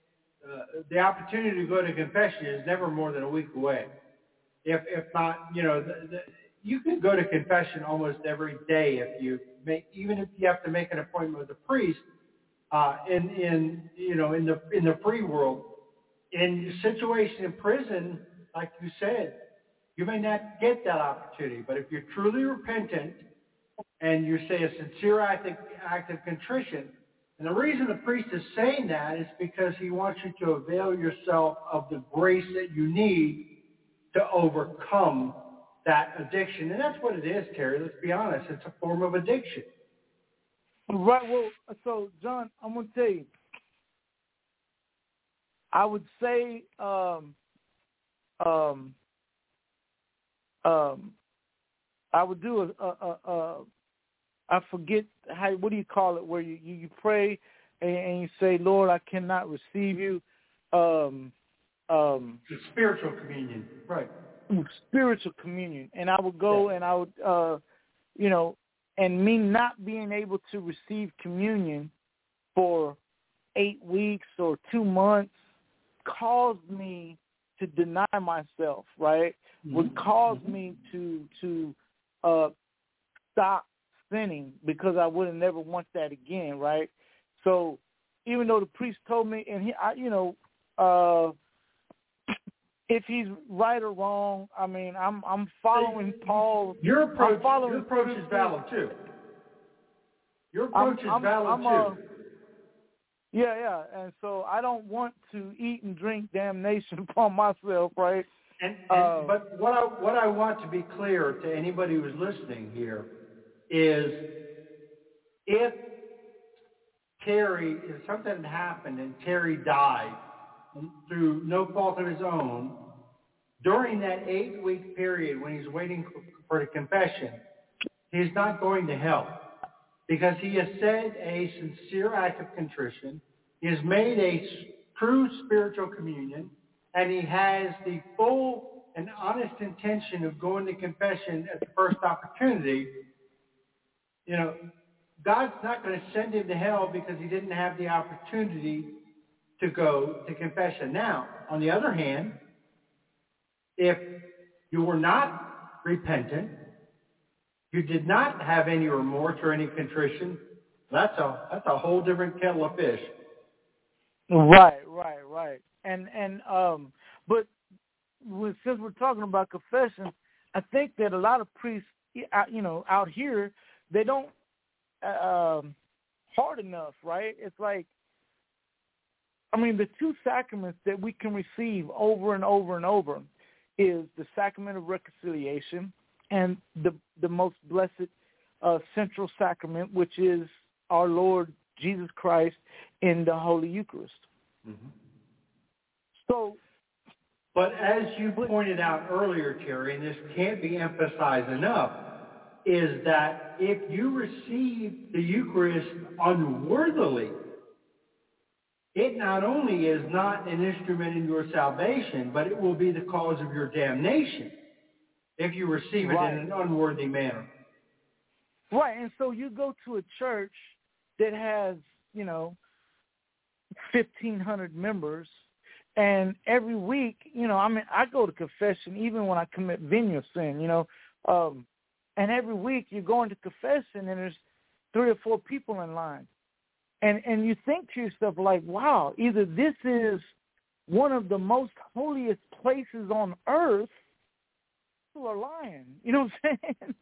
uh, the opportunity to go to confession is never more than a week away. If if not, you know, the, the, you can go to confession almost every day if you make, even if you have to make an appointment with a priest. Uh, in in you know in the in the free world, in your situation in prison, like you said, you may not get that opportunity. But if you're truly repentant and you say a sincere act of, act of contrition, and the reason the priest is saying that is because he wants you to avail yourself of the grace that you need to overcome that addiction. And that's what it is, Terry. Let's be honest. It's a form of addiction. Right. Well, so, John, I'm going to tell you, I would say um, um, um, I would do a, a, a, a I forget, how, what do you call it, where you, you, you pray and, and you say, Lord, I cannot receive you. Um, um, spiritual communion, right. Spiritual communion. And I would go yeah. and I would, uh, you know, and me not being able to receive communion for eight weeks or two months caused me to deny myself, right? Mm-hmm. Would cause mm-hmm. me to to uh, stop sinning because I would have never want that again, right? So even though the priest told me, and he, I, you know, uh, if he's right or wrong, I mean, I'm I'm following Paul. Your approach, your approach is valid too. Your approach I'm, is I'm, valid I'm, too. Uh, yeah, yeah, and so I don't want to eat and drink damnation upon myself, right? And, and uh, but what I what I want to be clear to anybody who's listening here is, if Terry, if something happened and Terry died through no fault of his own, during that eight-week period when he's waiting for the confession, he's not going to hell because he has said a sincere act of contrition, he has made a true spiritual communion, and he has the full and honest intention of going to confession at the first opportunity. You know, God's not going to send him to hell because he didn't have the opportunity to go to confession. Now, on the other hand, if you were not repentant, you did not have any remorse or any contrition, that's a that's a whole different kettle of fish. Right, right, right. And and um, but since we're talking about confession, I think that a lot of priests, you know, out here, they don't uh, um, hard enough, right? It's like, I mean, the two sacraments that we can receive over and over and over is the sacrament of reconciliation and the the most blessed uh, central sacrament, which is our Lord Jesus Christ in the Holy Eucharist. Mm-hmm. So, but as you pointed out earlier, Terry, and this can't be emphasized enough, is that if you receive the Eucharist unworthily, it not only is not an instrument in your salvation, but it will be the cause of your damnation if you receive it right. in an unworthy manner. Right, and so you go to a church that has, you know, fifteen hundred members, and every week, you know, I mean, I go to confession even when I commit venial sin, you know, um, and every week you go into confession and there's three or four people in line. And and you think to yourself, like, wow, either this is one of the most holiest places on earth, people are lying. You know what I'm saying?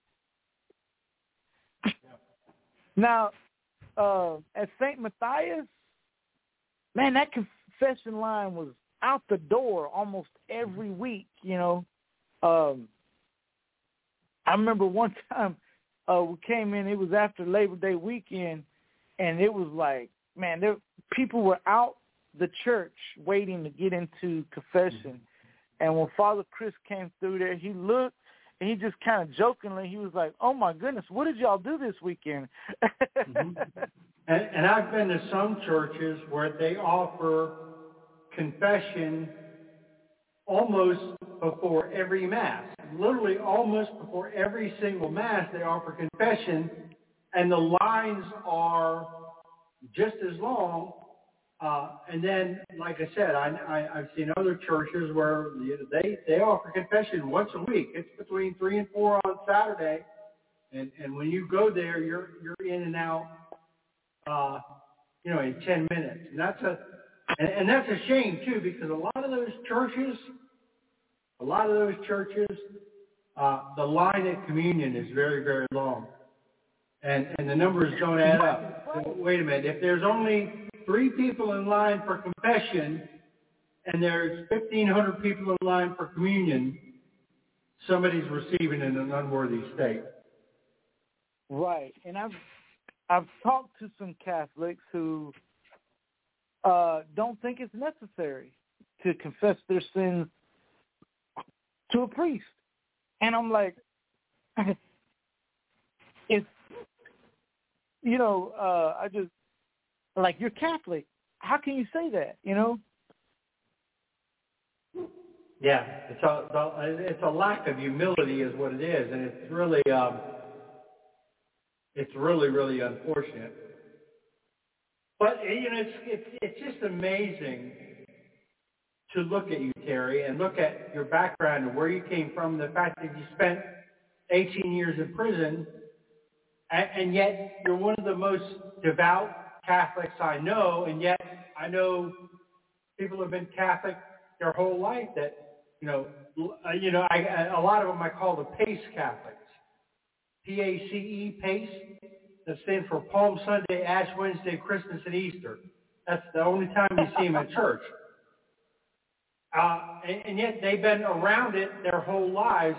Yeah. Now, uh, at Saint Matthias, man, that confession line was out the door almost every week, you know. Um, I remember one time uh, we came in, it was after Labor Day weekend, and it was like, man, there people were out the church waiting to get into confession. And when Father Chris came through there, he looked, and he just kind of jokingly, he was like, oh, my goodness, what did y'all do this weekend? Mm-hmm. and, and I've been to some churches where they offer confession almost before every Mass. Literally almost before every single Mass, they offer confession, and the lines are just as long Uh, and then, like I said, I, I, I've seen other churches where you know, they, they offer confession once a week. It's between three and four on Saturday. And, and when you go there, you're, you're in and out, uh, you know, in ten minutes. And that's a, and, and that's a shame too, because a lot of those churches, a lot of those churches, uh, the line at communion is very, very long. And, and the numbers don't add up. So, wait a minute, if there's only three people in line for confession and there's fifteen hundred people in line for communion, somebody's receiving in an unworthy state. Right. And I've I've talked to some Catholics who uh, don't think it's necessary to confess their sins to a priest. And I'm like, it's, you know, uh, I just, like, you're Catholic. How can you say that, you know? Yeah, it's a, it's a lack of humility is what it is. And it's really, um, it's really, really unfortunate. But, you know, it's, it's, it's just amazing to look at you, Terry, and look at your background and where you came from, the fact that you spent eighteen years in prison, and, and yet you're one of the most devout Catholics I know, and yet I know people who have been Catholic their whole life that, you know, uh, you know, I, a lot of them I call the PACE Catholics, P A C E, PACE, that stands for Palm Sunday, Ash Wednesday, Christmas, and Easter. That's the only time you see them in church. Uh, and, and yet they've been around it their whole lives.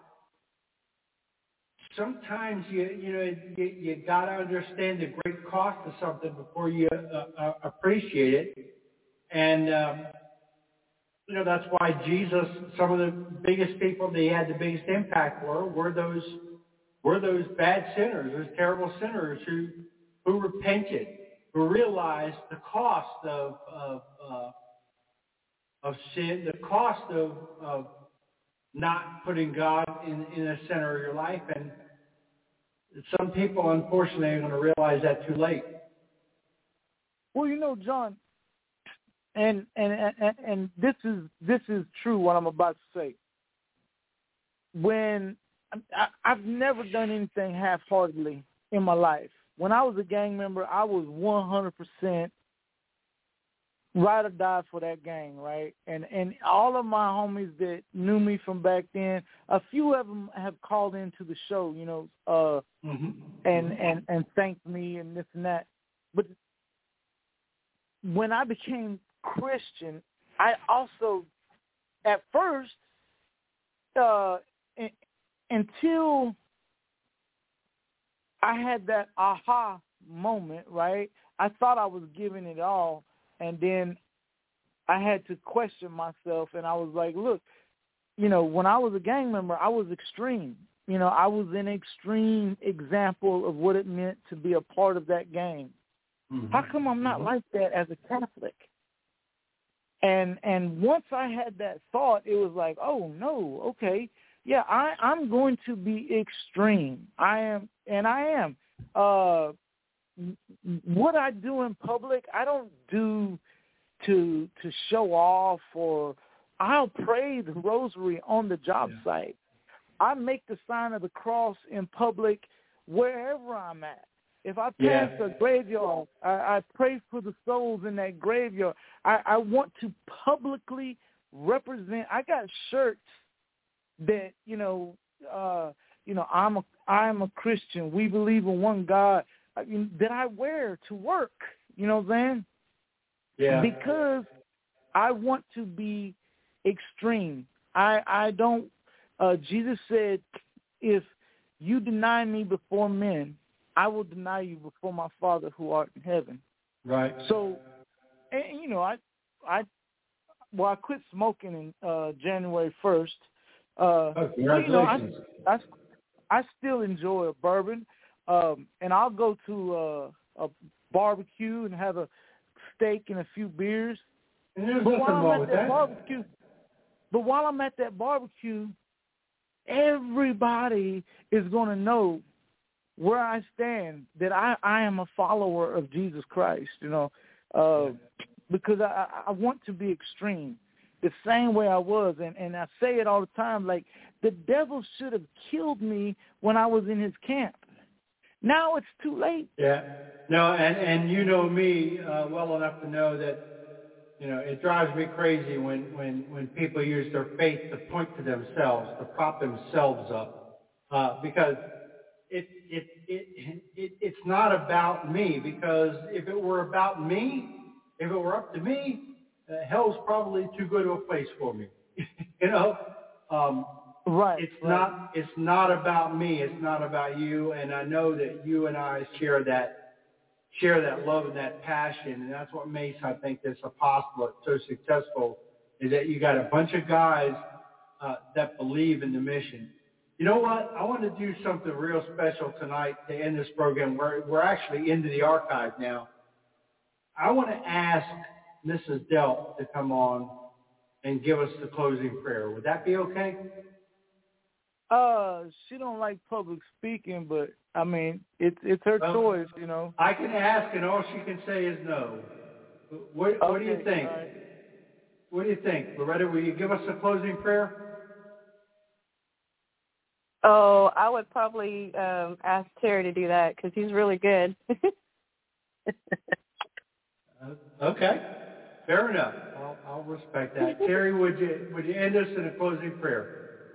Sometimes you you know you, you got to understand the great cost of something before you uh, uh, appreciate it, and um, you know that's why Jesus. Some of the biggest people that he had the biggest impact were were those were those bad sinners, those terrible sinners who who repented, who realized the cost of of uh, of sin, the cost of of not putting God in in the center of your life. And some people, unfortunately, are going to realize that too late. Well, you know, John, and and and, and this is this is true. What I'm about to say. When I, I've never done anything half-heartedly in my life. When I was a gang member, I was one hundred percent ride or die for that gang, right? And and all of my homies that knew me from back then, a few of them have called into the show, you know, uh, mm-hmm. and, and, and thanked me and this and that. But when I became Christian, I also, at first, uh, in, until I had that aha moment, right, I thought I was giving it all. And then I had to question myself, and I was like, look, you know, when I was a gang member, I was extreme. You know, I was an extreme example of what it meant to be a part of that gang. Mm-hmm. How come I'm not like that as a Catholic? And and once I had that thought, it was like, oh, no, okay, yeah, I, I'm going to be extreme. I am, and I am. Uh What I do in public, I don't do to to show off, or I'll pray the rosary on the job yeah. site. I make the sign of the cross in public wherever I'm at. If I pass yeah. a graveyard, I, I pray for the souls in that graveyard. I, I want to publicly represent. I got shirts that, you know, uh, you know, I'm a I'm a Christian. We believe in one God. That I wear to work, you know what I'm saying? Yeah. Because I want to be extreme. I I don't. Uh, Jesus said, "If you deny me before men, I will deny you before my Father who art in heaven." Right. So, and, you know, I I well, I quit smoking in uh, January first. Uh, oh, congratulations! You know, I, I I still enjoy a bourbon. Um, and I'll go to uh, a barbecue and have a steak and a few beers. And there's but nothing while wrong I'm at with that, that barbecue, but while I'm at that barbecue, everybody is going to know where I stand, that I, I am a follower of Jesus Christ. You know, uh, because I, I want to be extreme, the same way I was. And, and I say it all the time, like the devil should have killed me when I was in his camp. Now it's too late. Yeah. No, and, and you know me uh, well enough to know that, you know, it drives me crazy when, when, when people use their faith to point to themselves, to prop themselves up, uh, because it, it, it, it, it's not about me, because if it were about me, if it were up to me, uh, hell's probably too good of a place for me. you know, um, right. It's right. not, it's not about me. It's not about you. And I know that you and I share that share that love and that passion, and that's what makes, I think, this apostolate so successful, is that you got a bunch of guys uh, that believe in the mission. You know what? I want to do something real special tonight to end this program. We're, we're actually into the archive now. I want to ask Missus Delp to come on and give us the closing prayer. Would that be okay? Uh, she don't like public speaking, but I mean, it's it's her well, choice, you know. I can ask, and all she can say is no. What, okay, what do you think? Right. What do you think, Loretta? Will you give us a closing prayer? Oh, I would probably um, ask Terry to do that because he's really good. uh, okay, fair enough. I'll, I'll respect that. Terry, would you would you end us in a closing prayer?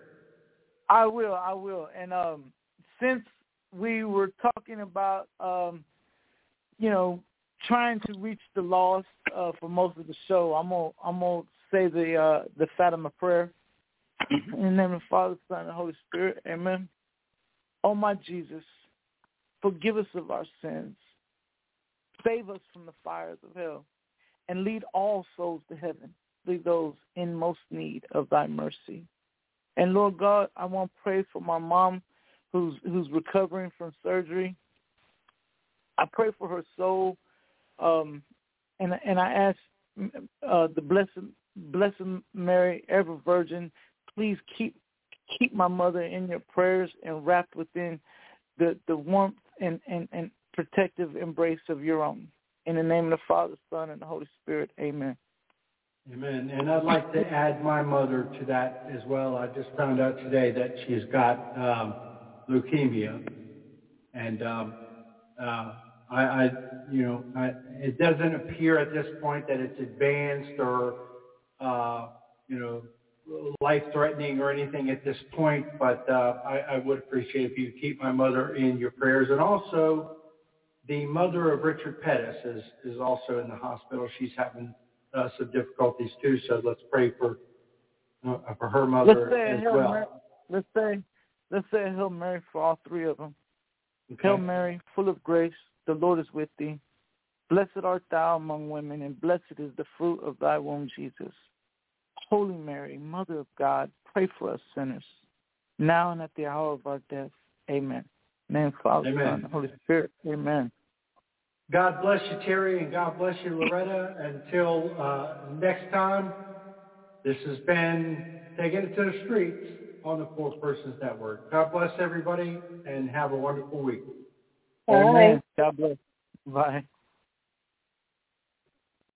I will, I will. And um, since we were talking about, um, you know, trying to reach the lost uh, for most of the show, I'm gonna I'm gonna say the uh, the Fatima prayer. In the name of the Father, Son, and the Holy Spirit. Amen. Oh my Jesus, forgive us of our sins, save us from the fires of hell, and lead all souls to heaven, lead those in most need of thy mercy. And Lord God, I want to pray for my mom who's who's recovering from surgery. I pray for her soul, um, and and I ask uh, the blessed blessed Mary, ever Virgin, please keep keep my mother in your prayers and wrapped within the, the warmth and, and, and protective embrace of your own. In the name of the Father, Son, and the Holy Spirit, amen. Amen. And I'd like to add my mother to that as well. I just found out today that she's got um, leukemia, and um, uh, I, I, you know, I, it doesn't appear at this point that it's advanced or, uh, you know, life-threatening or anything at this point. But uh, I, I would appreciate if you keep my mother in your prayers, and also the mother of Richard Pettis is is also in the hospital. She's having Uh, some difficulties too, so let's pray for uh, for her mother as well. Mary, let's say, let's say Hail Mary for all three of them. Okay. Hail Mary, full of grace, the Lord is with thee. Blessed art thou among women, and blessed is the fruit of thy womb, Jesus. Holy Mary, Mother of God, pray for us sinners, now and at the hour of our death. Amen. In the name of the Father, Amen. Son, and Holy Spirit. Amen. God bless you, Terry, and God bless you, Loretta. Until uh, next time, this has been Taking It to the Streets on the Four Persons Network. God bless everybody, and have a wonderful week. Amen. God bless. Bye.